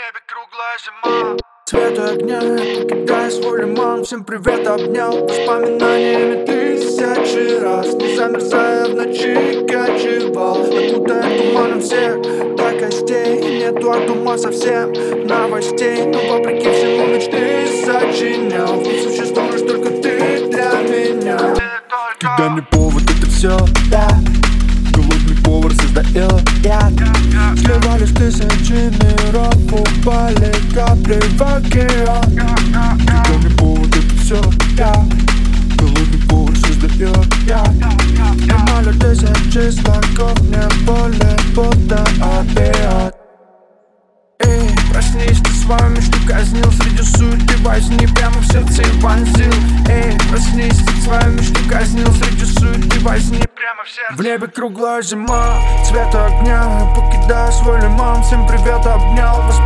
небе круглая зима. Цвет огня, покидая свой лиман. Всем привет, обнял воспоминаниями тысячи раз. Не замерзая в ночи, кочевал, окутая туманом всех до костей. Нету от ума совсем новостей, но вопреки всему мечты сочинял. Тут существуешь только ты для меня. Когда мне повод, это все я. Голодный повар создает яд. Сливались тысячи миров, упали капли в океан. Когда мне повод, это все я. Голодный повар создает яд. Поймали тысячи слогов, мне более будто опиат. Эй, проснись, ты свою мечту казнил среди суеты возни, прямо в сердце и вонзил. Эй, проснись, ты свою мечту казнил среди суеты возни, прямо в сердце. В небе круглая зима, цвет огня, покидая свой лиман. Всем привет, обнял